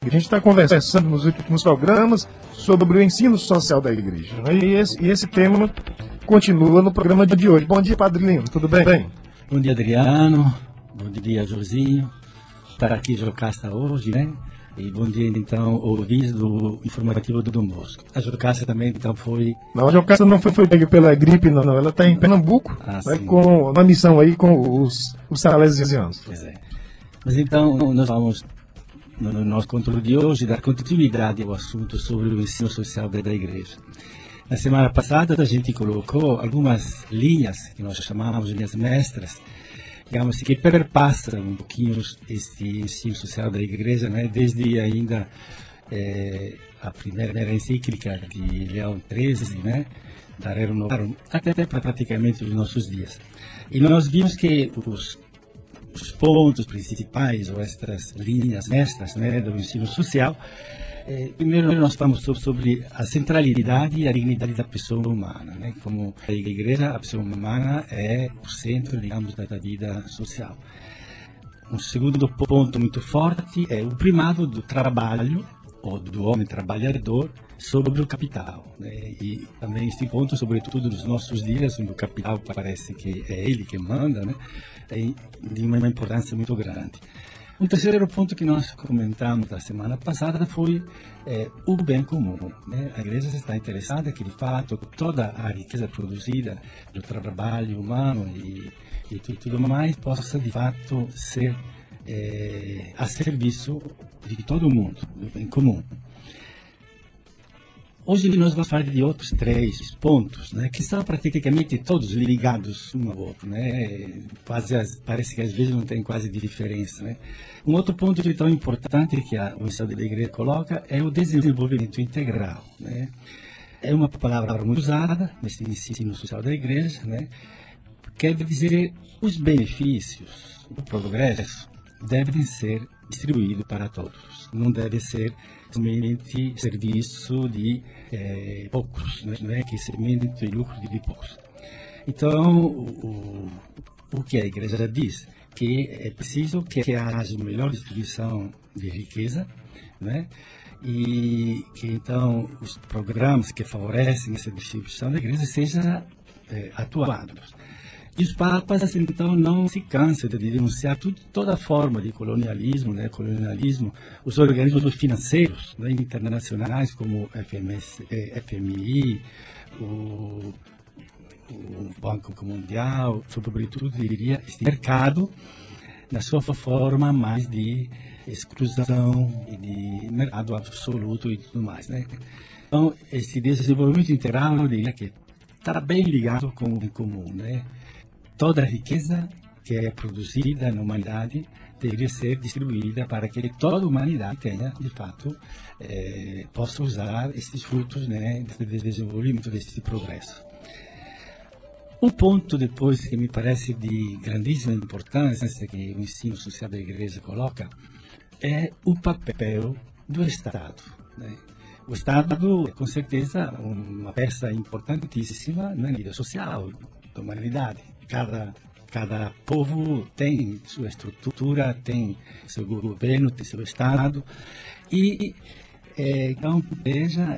A gente está conversando nos últimos programas sobre o ensino social da igreja, né? E esse tema continua no programa de hoje. Bom dia, Padre Lino, tudo bem? Bom dia, Adriano. Bom dia, Josinho. Estar aqui em Jocasta hoje, né? E bom dia, então, ouvintes do informativo do Dom Bosco. A Jocasta também, então, foi... Não, a Jocasta não foi pega pela gripe, não. Ela está em Pernambuco, né, com uma missão aí com os salesianos. Pois é. Mas então, nós vamos, no nosso conteúdo de hoje, dar continuidade ao assunto sobre o ensino social da igreja. Na semana passada, a gente colocou algumas linhas, que nós chamamos de linhas mestras, digamos, que perpassam um pouquinho este ensino social da igreja, né, desde ainda a primeira encíclica de Leão XIII, né, da Rerum Novarum, até praticamente os nossos dias. E nós vimos que os pontos principais, ou estas linhas mestras, né, do ensino social, primeiro nós falamos sobre a centralidade e a dignidade da pessoa humana, né? Como a igreja, a pessoa humana é o centro, digamos, da vida social. Um segundo ponto muito forte é o primado do trabalho, ou do homem trabalhador, sobre o capital, né? E também este ponto, sobretudo nos nossos dias, onde o capital parece que é ele que manda, né? É de uma importância muito grande. Um terceiro ponto que nós comentamos na semana passada foi o bem comum, né? A igreja está interessada que, de fato, toda a riqueza produzida do trabalho humano e tudo mais possa, de fato, ser a serviço de todo mundo, do bem comum. Hoje nós vamos falar de outros 3 pontos, né, que são praticamente todos ligados um ao outro, né? Parece que às vezes não tem quase diferença, né? Um outro ponto que é tão importante que o ensino da igreja coloca é o desenvolvimento integral, né? É uma palavra muito usada nesse ensino social da igreja, né? Quer dizer, os benefícios, o progresso devem ser distribuídos para todos, não deve ser somente serviço de poucos, não é crescimento e lucro de poucos. Então, o que a igreja diz? Que é preciso que haja uma melhor distribuição de riqueza, né? E que então os programas que favorecem essa distribuição da igreja sejam atuados. E os papas, então, não se cansam de denunciar toda forma de colonialismo, né? Colonialismo, os organismos financeiros, né, internacionais, como o FMI, o Banco Mundial, sobretudo, diria, este mercado, na sua forma mais de exclusão e de mercado absoluto e tudo mais, né? Então, esse desenvolvimento integral, eu diria que está bem ligado com o bem comum, né? Toda a riqueza que é produzida na humanidade deveria ser distribuída para que toda a humanidade tenha, de fato, possa usar esses frutos, né, desse desenvolvimento, desse progresso. Um ponto depois que me parece de grandíssima importância que o ensino social da igreja coloca é o papel do Estado, né? O Estado é, com certeza, uma peça importantíssima na vida social da humanidade. Cada povo tem sua estrutura, tem seu governo, tem seu Estado. E, então, veja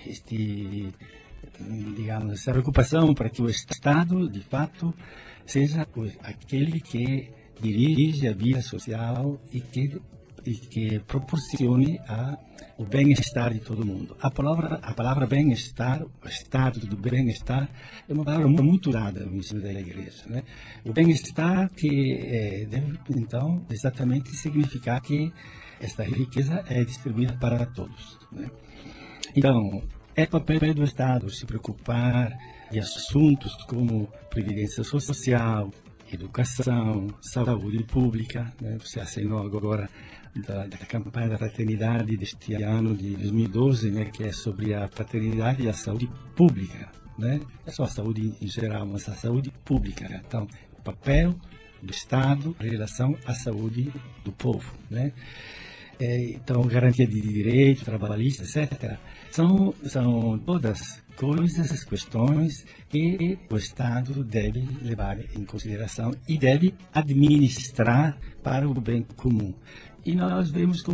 digamos, essa preocupação para que o Estado, de fato, seja aquele que dirige a vida social e que proporcione o bem-estar de todo mundo. A palavra bem-estar, o estado do bem-estar, é uma palavra muito usada no ensino da igreja, né? O bem-estar que deve, então, exatamente significar que esta riqueza é distribuída para todos, né? Então, é papel do Estado se preocupar de assuntos como previdência social, educação, saúde pública, né? Você assinou agora da campanha da fraternidade deste ano de 2012, né, que é sobre a fraternidade e a saúde pública, né? Não é só a saúde em geral, mas a saúde pública, né? Então, o papel do Estado em relação à saúde do povo, né? Então, garantia de direitos trabalhistas, etc. São todas coisas, questões que o Estado deve levar em consideração e deve administrar para o bem comum. E nós vemos como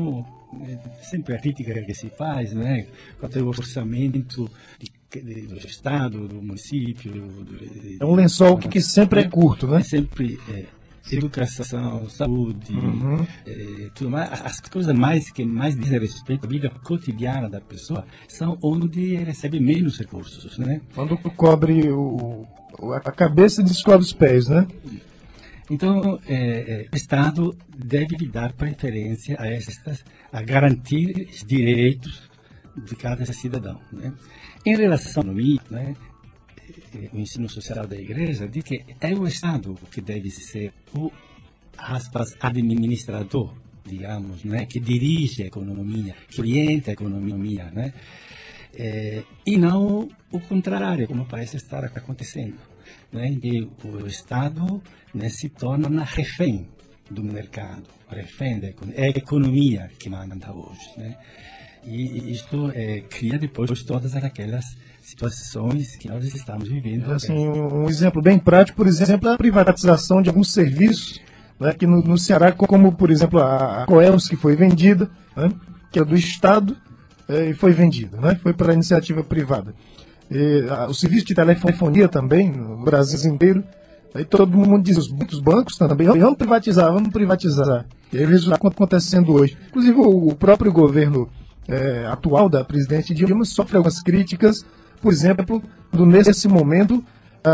sempre a crítica que se faz, né? Quanto ao orçamento do Estado, do município. É um lençol que sempre é curto, né? Sempre educação, saúde, tudo mais. As coisas que mais dizem respeito à vida cotidiana da pessoa são onde recebe menos recursos, né? Quando cobre a cabeça descobre os pés, né? Então, o Estado deve dar preferência a garantir os direitos de cada cidadão, né? Em relação ao mim, né, o ensino social da igreja diz que é o Estado que deve ser o, aspas, administrador, digamos, né, que dirige a economia, que orienta a economia, né, e não o contrário, como parece estar acontecendo, né, e o Estado, né, se torna refém do mercado, refém é a economia que manda hoje, né. E isto cria depois todas aquelas situações que nós estamos vivendo. Assim, um exemplo bem prático, por exemplo, a privatização de alguns serviços, né, que no Ceará, como por exemplo a Coelhos, que foi vendida, né, que é do Estado, e foi vendida, né, foi para a iniciativa privada. O serviço de telefonia também, no Brasil inteiro, aí todo mundo diz, muitos bancos também, vamos privatizar. E aí o resultado está acontecendo hoje. Inclusive o próprio governo atual da presidente Dilma sofre algumas críticas, por exemplo, nesse momento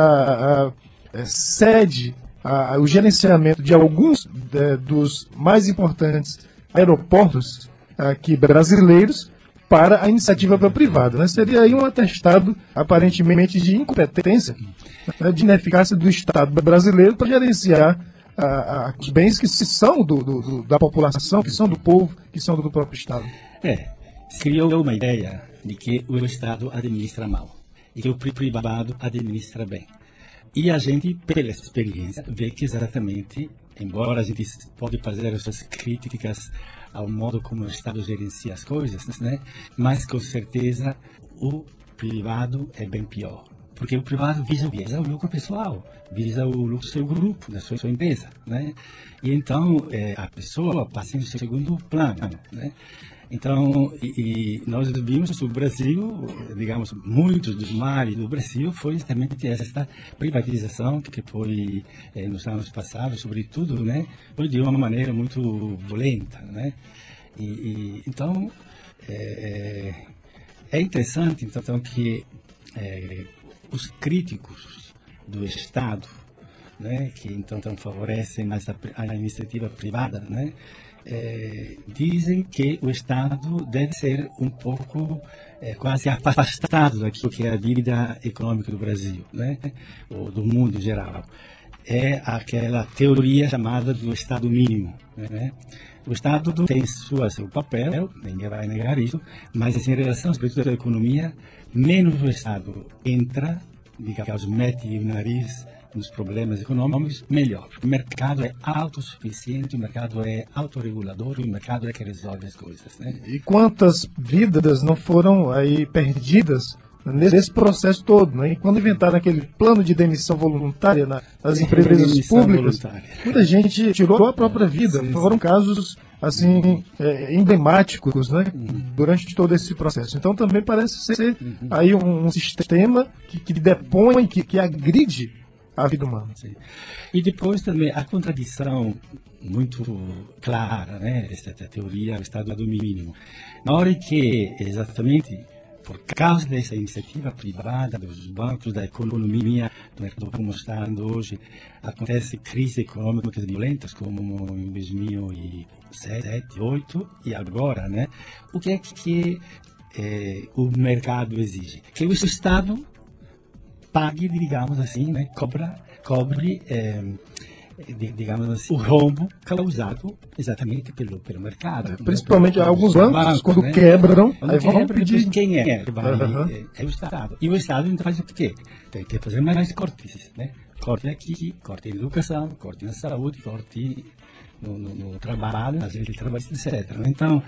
cede o gerenciamento de alguns dos mais importantes aeroportos aqui brasileiros para a iniciativa privada, né? Seria aí um atestado aparentemente de incompetência, né, de ineficácia do Estado brasileiro para gerenciar os bens que são da população, que são do povo, que são do próprio Estado. Se criou uma ideia de que o Estado administra mal e que o privado administra bem. E a gente, pela experiência, vê que exatamente, embora a gente pode fazer as suas críticas ao modo como o Estado gerencia as coisas, né? Mas com certeza o privado é bem pior. Porque o privado visa o lucro pessoal, visa o lucro do seu grupo, da sua empresa, né? E então a pessoa passa em segundo plano, né? Então, nós vimos que o Brasil, digamos, muitos dos males do Brasil foi justamente essa privatização que foi nos anos passados, sobretudo, né, foi de uma maneira muito violenta, né? Então, é interessante, então, que os críticos do Estado, né, que então favorecem mais a iniciativa privada, né, dizem que o Estado deve ser um pouco quase afastado daquilo que é a vida econômica do Brasil, né, ou do mundo em geral. É aquela teoria chamada do Estado mínimo, né? O Estado tem seu papel, ninguém vai negar isso, mas assim, em relação aos aspectos da economia, menos o Estado entra, digamos, mete o nariz nos problemas econômicos, melhor. O mercado é autossuficiente, o mercado é autorregulador, o mercado é que resolve as coisas, né? E quantas vidas não foram aí perdidas nesse processo todo, né? E quando inventaram aquele plano de demissão voluntária nas empresas públicas, muita gente tirou a própria vida. Sim. Foram casos assim emblemáticos, né? Durante todo esse processo. Então também parece ser aí um sistema que depõe, que agride a vida humana. Sim. E depois também a contradição muito clara, né? Essa teoria do Estado do mínimo. Na hora que exatamente por causa dessa iniciativa privada, dos bancos, da economia, do mercado como está hoje, acontece crises econômicas violentas, como em 2007, 2008 e agora, né? O que é que o mercado exige? Que o Estado pague, digamos assim, né? Cobre digamos assim, o rombo causado exatamente pelo mercado. Principalmente alguns bancos, quando né? Quebram, aí vão pedir. Quem é? É o Estado. E o Estado então faz o quê? Tem que fazer mais cortes, né? Corte aqui, corte em educação, corte na saúde, corte no trabalho, nas leis de trabalho, etc. Então,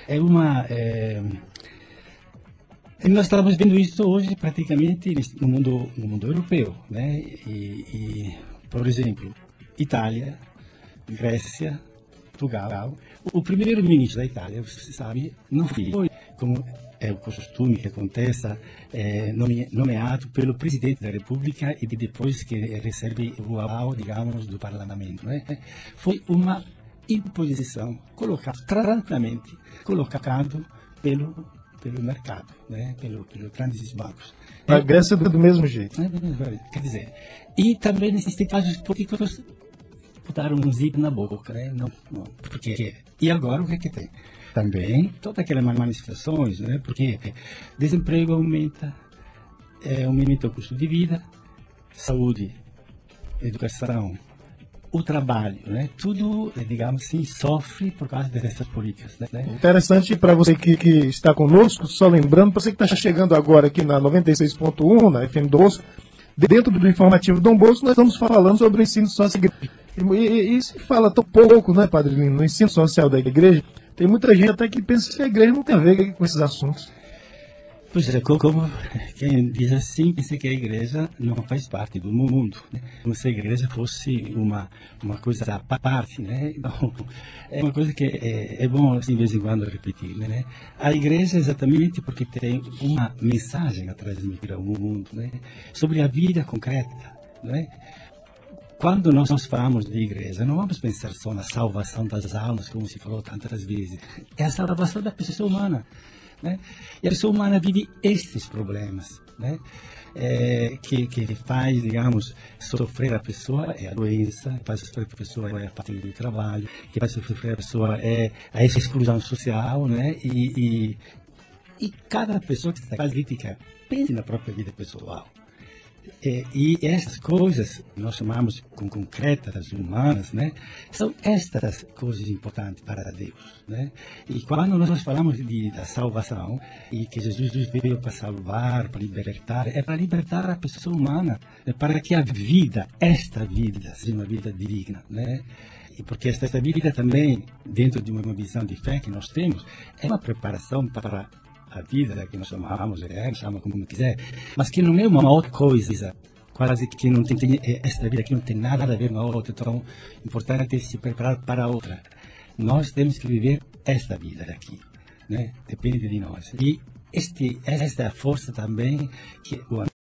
nós estamos vendo isso hoje praticamente no mundo europeu, né? Por exemplo, Itália, Grécia, Portugal, o primeiro-ministro da Itália, você sabe, não foi como é o costume que aconteça, nomeado pelo presidente da República e depois que recebe o aval, digamos, do parlamento. Né? Foi uma imposição tranquilamente colocado pelo mercado, né? pelos grandes bancos. A Grécia do mesmo jeito. Quer dizer, e também existem casos políticos botaram um zip na boca, né? Não, porque e agora o que é que tem? Também todas aquelas manifestações, né? Porque desemprego aumenta, aumenta o custo de vida, saúde, educação, o trabalho, né? Tudo, digamos assim, sofre por causa dessas políticas. Né? Interessante para você que está conosco, só lembrando, para você que está chegando agora aqui na 96.1, na FM do Bosco, dentro do informativo Dom Bosco, nós estamos falando sobre o ensino social da igreja. E se fala tão pouco, né, Padre Lino, no ensino social da igreja, tem muita gente até que pensa que a igreja não tem a ver com esses assuntos. Pois é, como quem diz assim, pensa que a igreja não faz parte do mundo, né? Como se a igreja fosse uma coisa à parte, né? Então, é uma coisa que é bom, assim, de vez em quando, repetir, né? A igreja é exatamente porque tem uma mensagem a transmitir ao mundo, né? Sobre a vida concreta, né? Quando nós falamos de igreja, não vamos pensar só na salvação das almas, como se falou tantas vezes. É a salvação da pessoa humana. Né? E a pessoa humana vive esses problemas, né? Que faz, digamos, sofrer a pessoa é a doença, que faz sofrer a pessoa é a falta de trabalho, que faz sofrer a pessoa é a exclusão social, né? E cada pessoa que está crítica pense na própria vida pessoal. E essas coisas que nós chamamos com concretas, humanas, né, são estas coisas importantes para Deus, né? E quando nós falamos da salvação e que Jesus veio para salvar, para libertar, é para libertar a pessoa humana, para que a vida, esta vida, seja uma vida digna, né? E porque esta vida também, dentro de uma visão de fé que nós temos, é uma preparação para a vida, que nós chamamos, chama como quiser, mas que não é uma outra coisa, quase que não tem, esta vida aqui não tem nada a ver com a outra, então é importante se preparar para a outra. Nós temos que viver esta vida aqui, né? Depende de nós. E esta é a força também que o